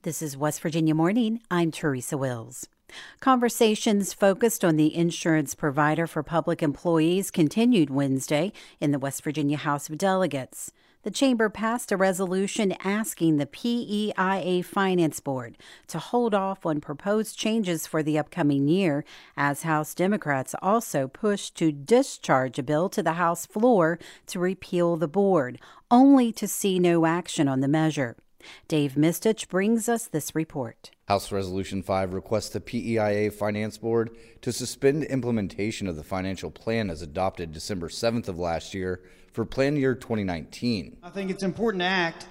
This is West Virginia Morning. I'm Teresa Wills. Conversations focused on the insurance provider for public employees continued Wednesday in the West Virginia House of Delegates. The chamber passed a resolution asking the PEIA Finance Board to hold off on proposed changes for the upcoming year, as House Democrats also pushed to discharge a bill to the House floor to repeal the board, only to see no action on the measure. Dave Mistich brings us this report. House Resolution 5 requests the PEIA Finance Board to suspend implementation of the financial plan as adopted December 7th of last year for plan year 2019. I think it's important to act,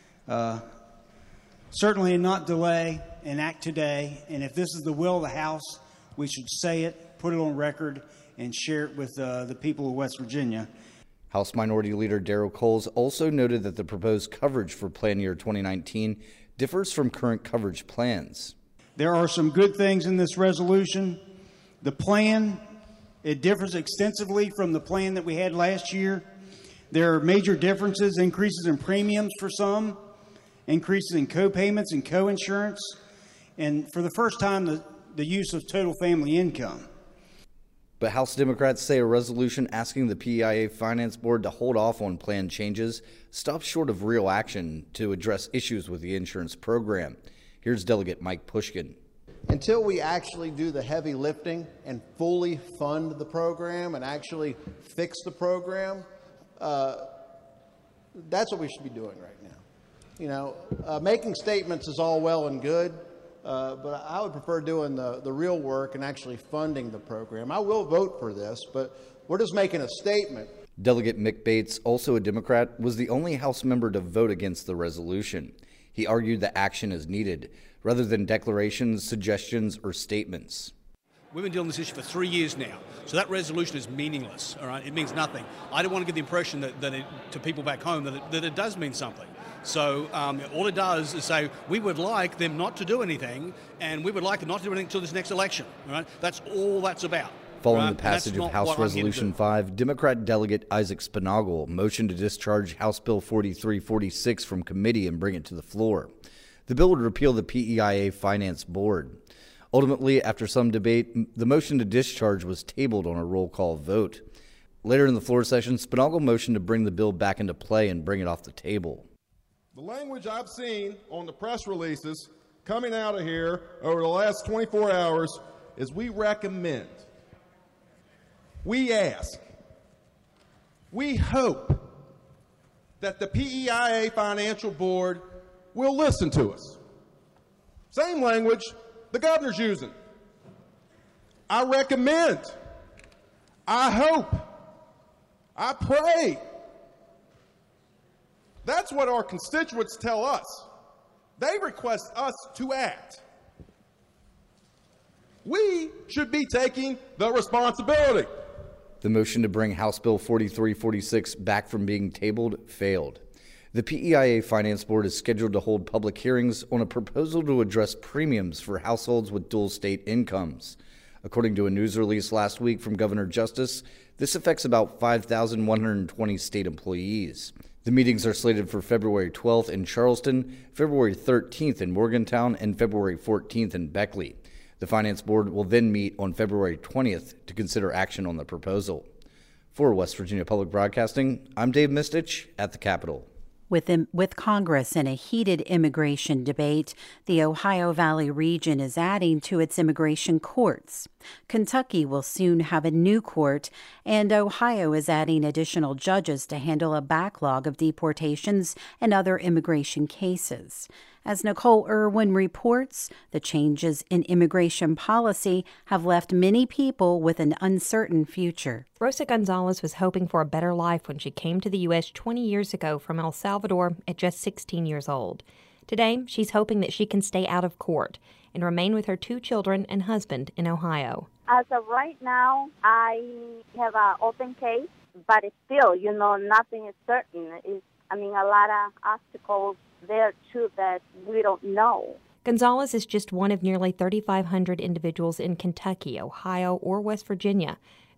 certainly not delay, and act today. And if this is the will of the House, we should say it, put it on record, and share it with the people of West Virginia. House Minority Leader Darrell Coles also noted that the proposed coverage for plan year 2019 differs from current coverage plans. There are some good things in this resolution. The plan, it differs extensively from the plan that we had last year. There are major differences, increases in premiums for some, increases in co-payments and co-insurance, and for the first time, the use of total family income. But House Democrats say a resolution asking the PEIA Finance Board to hold off on planned changes stops short of real action to address issues with the insurance program. Here's Delegate Mike Pushkin. Until we actually do the heavy lifting and fully fund the program and actually fix the program, that's what we should be doing right now. You know, making statements is all well and good. But I would prefer doing the real work and actually funding the program. I will vote for this, but we're just making a statement. Delegate Mick Bates, also a Democrat, was the only House member to vote against the resolution. He argued that action is needed, rather than declarations, suggestions, or statements. We've been dealing with this issue for 3 years now, so that resolution is meaningless, all right? It means nothing. I don't want to give the impression to people back home that it does mean something. So all it does is say, we would like them not to do anything, and we would like them not to do anything until this next election, all right? That's all that's about. Following the passage of House Resolution 5, Democrat Delegate Isaac Spinagle motioned to discharge House Bill 4346 from committee and bring it to the floor. The bill would repeal the PEIA Finance Board. Ultimately, after some debate, the motion to discharge was tabled on a roll call vote. Later in the floor session, Spinagle motioned to bring the bill back into play and bring it off the table. The language I've seen on the press releases coming out of here over the last 24 hours is we recommend, we ask, we hope that the PEIA Financial Board will listen to us. Same language the governor's using. I recommend, I hope, I pray. That's what our constituents tell us. They request us to act. We should be taking the responsibility. The motion to bring House Bill 4346 back from being tabled failed. The PEIA Finance Board is scheduled to hold public hearings on a proposal to address premiums for households with dual state incomes. According to a news release last week from Governor Justice, this affects about 5,120 state employees. The meetings are slated for February 12th in Charleston, February 13th in Morgantown, and February 14th in Beckley. The Finance Board will then meet on February 20th to consider action on the proposal. For West Virginia Public Broadcasting, I'm Dave Mistich at the Capitol. With Congress in a heated immigration debate, the Ohio Valley region is adding to its immigration courts. Kentucky will soon have a new court, and Ohio is adding additional judges to handle a backlog of deportations and other immigration cases. As Nicole Irwin reports, the changes in immigration policy have left many people with an uncertain future. Rosa Gonzalez was hoping for a better life when she came to the U.S. 20 years ago from El Salvador at just 16 years old. Today, she's hoping that she can stay out of court and remain with her 2 children and husband in Ohio. As of right now, I have an open case, but still, nothing is certain. A lot of obstacles there, too, that we don't know. Gonzalez is just one of nearly 3,500 individuals in Kentucky, Ohio, or West Virginia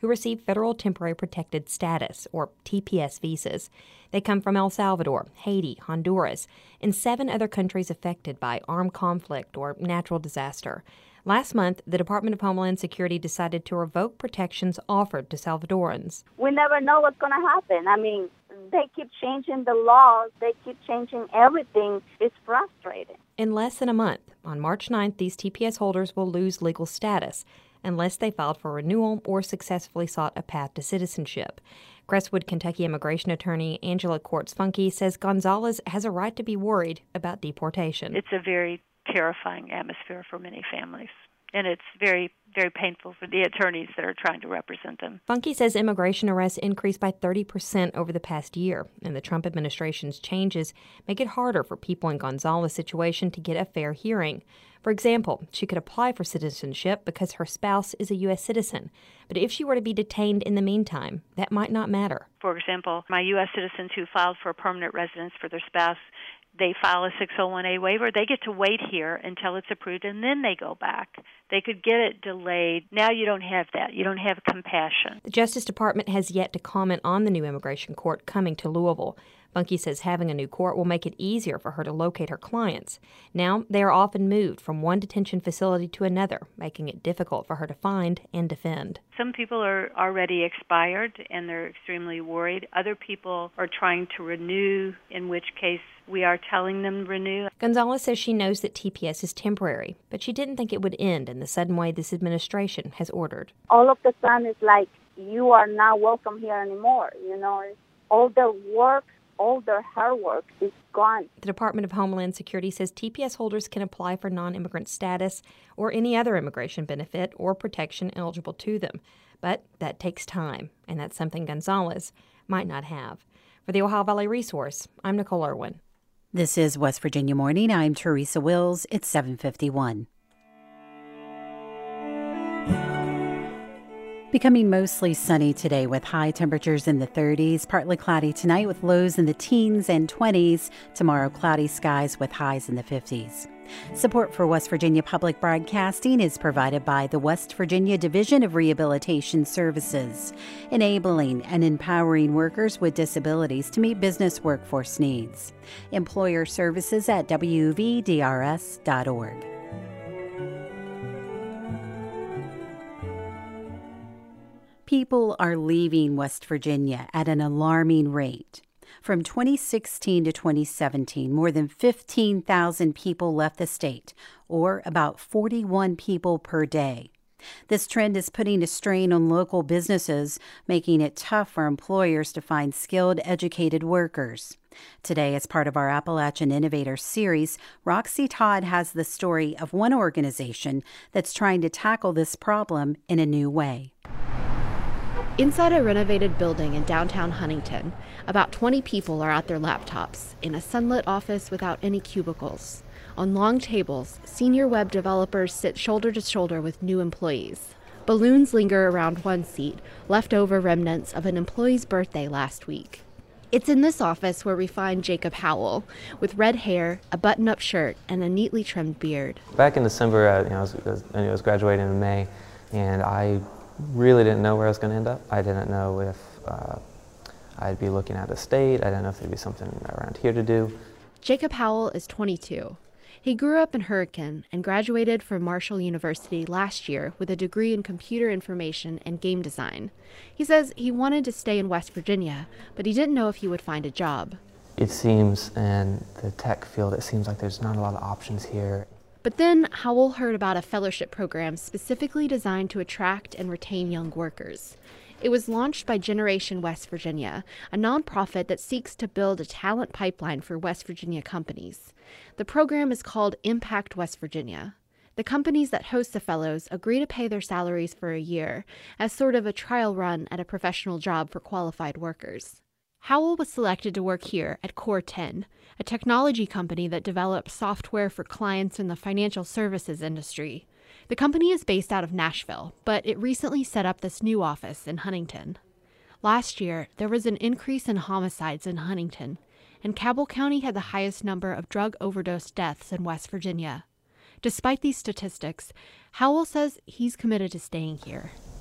who receive Federal Temporary Protected Status, or TPS visas. They come from El Salvador, Haiti, Honduras, and 7 other countries affected by armed conflict or natural disaster. Last month, the Department of Homeland Security decided to revoke protections offered to Salvadorans. We never know what's going to happen. I mean, they keep changing the laws. They keep changing everything. It's frustrating. In less than a month, on March 9th, these TPS holders will lose legal status unless they filed for renewal or successfully sought a path to citizenship. Crestwood, Kentucky immigration attorney Angela Quartz-Funke says Gonzalez has a right to be worried about deportation. It's a very terrifying atmosphere for many families, and it's very, very painful for the attorneys that are trying to represent them. Funke says immigration arrests increased by 30% over the past year, and the Trump administration's changes make it harder for people in Gonzalez's situation to get a fair hearing. For example, she could apply for citizenship because her spouse is a U.S. citizen, but if she were to be detained in the meantime, that might not matter. For example, my U.S. citizens who filed for permanent residence for their spouse, they file a 601A waiver. They get to wait here until it's approved, and then they go back. They could get it delayed. Now you don't have that. You don't have compassion. The Justice Department has yet to comment on the new immigration court coming to Louisville. Funke says having a new court will make it easier for her to locate her clients. Now, they are often moved from one detention facility to another, making it difficult for her to find and defend. Some people are already expired, and they're extremely worried. Other people are trying to renew, in which case we are telling them to renew. Gonzalez says she knows that TPS is temporary, but she didn't think it would end in the sudden way this administration has ordered. All of a sudden, it's like you are not welcome here anymore. You know, all their work, all their hard work is gone. The Department of Homeland Security says TPS holders can apply for non-immigrant status or any other immigration benefit or protection eligible to them. But that takes time, and that's something Gonzalez might not have. For the Ohio Valley Resource, I'm Nicole Irwin. This is West Virginia Morning. I'm Teresa Wills. It's 7:51. Becoming mostly sunny today with high temperatures in the 30s, partly cloudy tonight with lows in the teens and 20s. Tomorrow, cloudy skies with highs in the 50s. Support for West Virginia Public Broadcasting is provided by the West Virginia Division of Rehabilitation Services, enabling and empowering workers with disabilities to meet business workforce needs. Employer services at wvdrs.org. People are leaving West Virginia at an alarming rate. From 2016 to 2017, more than 15,000 people left the state, or about 41 people per day. This trend is putting a strain on local businesses, making it tough for employers to find skilled, educated workers. Today, as part of our Appalachian Innovators series, Roxy Todd has the story of one organization that's trying to tackle this problem in a new way. Inside a renovated building in downtown Huntington, about 20 people are at their laptops in a sunlit office without any cubicles. On long tables, senior web developers sit shoulder to shoulder with new employees. Balloons linger around one seat, leftover remnants of an employee's birthday last week. It's in this office where we find Jacob Howell, with red hair, a button-up shirt, and a neatly trimmed beard. Back in December, I was graduating in May, and I really didn't know where I was going to end up. I didn't know if I'd be looking at the state. I didn't know if there'd be something around here to do. Jacob Howell is 22. He grew up in Hurricane and graduated from Marshall University last year with a degree in computer information and game design. He says he wanted to stay in West Virginia, but he didn't know if he would find a job. It seems, in the tech field, it seems like there's not a lot of options here. But then Howell heard about a fellowship program specifically designed to attract and retain young workers. It was launched by Generation West Virginia, a nonprofit that seeks to build a talent pipeline for West Virginia companies. The program is called Impact West Virginia. The companies that host the fellows agree to pay their salaries for a year as sort of a trial run at a professional job for qualified workers. Howell was selected to work here at Core 10, a technology company that develops software for clients in the financial services industry. The company is based out of Nashville, but it recently set up this new office in Huntington. Last year, there was an increase in homicides in Huntington, and Cabell County had the highest number of drug overdose deaths in West Virginia. Despite these statistics, Howell says he's committed to staying here.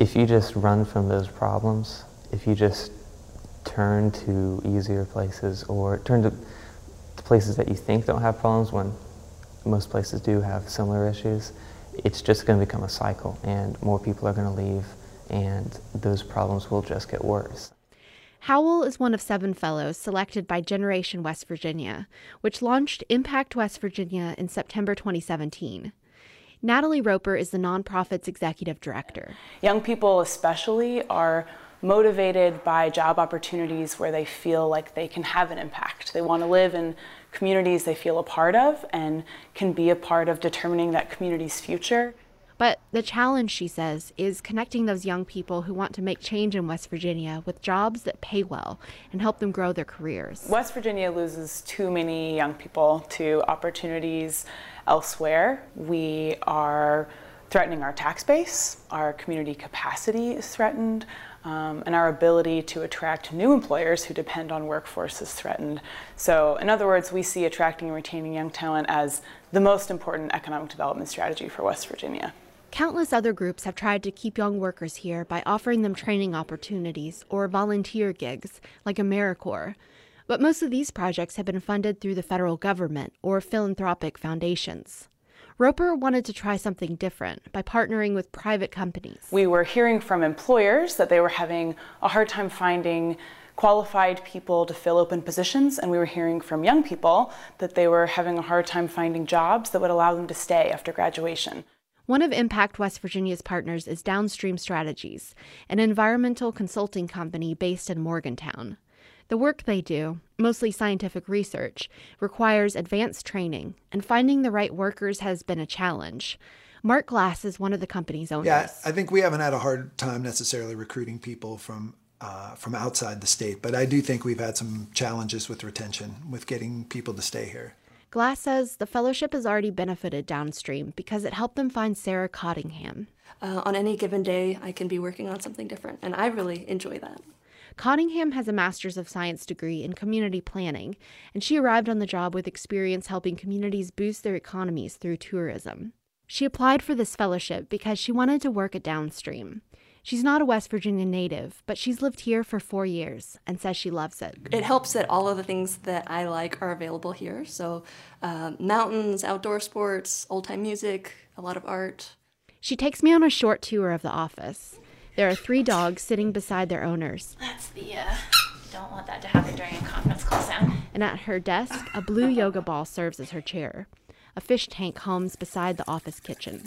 if you just run from those problems, if you just turn to easier places or turn to places that you think don't have problems when most places do have similar issues, it's just going to become a cycle and more people are going to leave and those problems will just get worse. Howell is one of 7 fellows selected by Generation West Virginia, which launched Impact West Virginia in September 2017. Natalie Roper is the nonprofit's executive director. Young people especially are motivated by job opportunities where they feel like they can have an impact. They want to live in communities they feel a part of and can be a part of determining that community's future. But the challenge, she says, is connecting those young people who want to make change in West Virginia with jobs that pay well and help them grow their careers. West Virginia loses too many young people to opportunities elsewhere. We are threatening our tax base, our community capacity is threatened, and our ability to attract new employers who depend on workforce is threatened. So in other words, we see attracting and retaining young talent as the most important economic development strategy for West Virginia. Countless other groups have tried to keep young workers here by offering them training opportunities or volunteer gigs, like AmeriCorps. But most of these projects have been funded through the federal government or philanthropic foundations. Roper wanted to try something different by partnering with private companies. We were hearing from employers that they were having a hard time finding qualified people to fill open positions, and we were hearing from young people that they were having a hard time finding jobs that would allow them to stay after graduation. One of Impact West Virginia's partners is Downstream Strategies, an environmental consulting company based in Morgantown. The work they do, mostly scientific research, requires advanced training, and finding the right workers has been a challenge. Mark Glass is one of the company's owners. Yeah, I think we haven't had a hard time necessarily recruiting people from outside the state, but I do think we've had some challenges with retention, with getting people to stay here. Glass says the fellowship has already benefited Downstream because it helped them find Sarah Cottingham. On any given day, I can be working on something different, and I really enjoy that. Cottingham has a Master's of Science degree in community planning, and she arrived on the job with experience helping communities boost their economies through tourism. She applied for this fellowship because she wanted to work at Downstream. She's not a West Virginia native, but she's lived here for 4 years and says she loves it. It helps that all of the things that I like are available here. So mountains, outdoor sports, old-time music, a lot of art. She takes me on a short tour of the office. There are 3 dogs sitting beside their owners. That's the, don't want that to happen during a conference call sound. And at her desk, a blue yoga ball serves as her chair. A fish tank hums beside the office kitchen.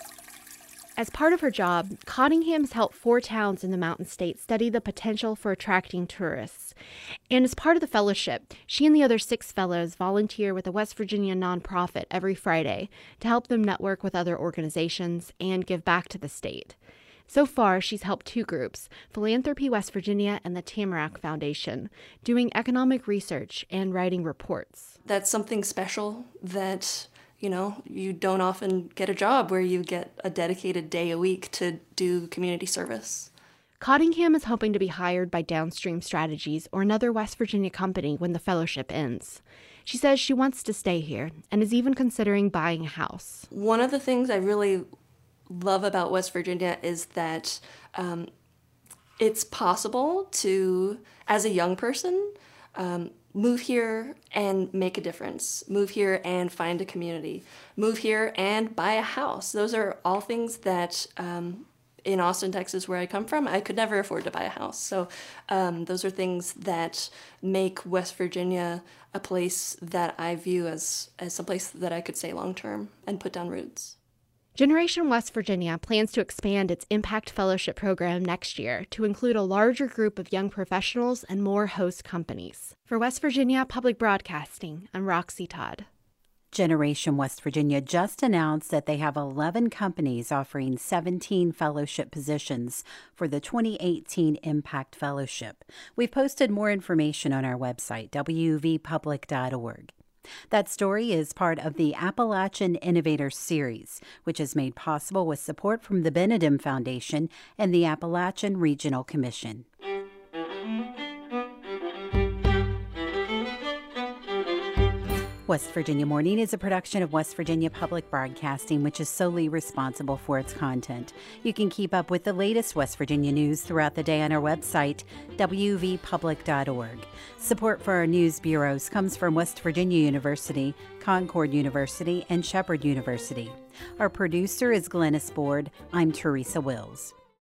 As part of her job, Cottingham's helped 4 towns in the Mountain State study the potential for attracting tourists. And as part of the fellowship, she and the other 6 fellows volunteer with a West Virginia nonprofit every Friday to help them network with other organizations and give back to the state. So far, she's helped 2 groups, Philanthropy West Virginia and the Tamarack Foundation, doing economic research and writing reports. That's something special that you don't often get a job where you get a dedicated day a week to do community service. Cottingham is hoping to be hired by Downstream Strategies or another West Virginia company when the fellowship ends. She says she wants to stay here and is even considering buying a house. One of the things I really love about West Virginia is that it's possible to, as a young person, move here and make a difference. Move here and find a community. Move here and buy a house. Those are all things that in Austin, Texas, where I come from, I could never afford to buy a house. So those are things that make West Virginia a place that I view as a place that I could stay long-term and put down roots. Generation West Virginia plans to expand its Impact Fellowship program next year to include a larger group of young professionals and more host companies. For West Virginia Public Broadcasting, I'm Roxy Todd. Generation West Virginia just announced that they have 11 companies offering 17 fellowship positions for the 2018 Impact Fellowship. We've posted more information on our website, wvpublic.org. That story is part of the Appalachian Innovator Series, which is made possible with support from the Benedum Foundation and the Appalachian Regional Commission. West Virginia Morning is a production of West Virginia Public Broadcasting, which is solely responsible for its content. You can keep up with the latest West Virginia news throughout the day on our website, wvpublic.org. Support for our news bureaus comes from West Virginia University, Concord University, and Shepherd University. Our producer is Glennis Board. I'm Teresa Wills.